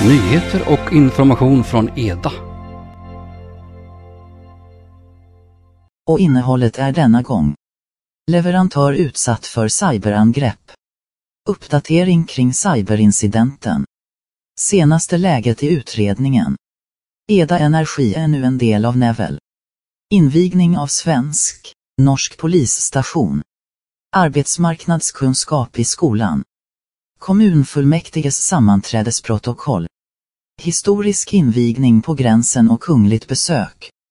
Nyheter och information från EDA. Och innehållet är denna gång: leverantör utsatt för cyberangrepp. Uppdatering kring cyberincidenten. Senaste läget i utredningen. EDA Energi är nu en del av Nevel. Invigning av norsk polisstation. Arbetsmarknadskunskap i skolan. Kommunfullmäktiges sammanträdesprotokoll. Historisk invigning på gränsen och kungligt besök.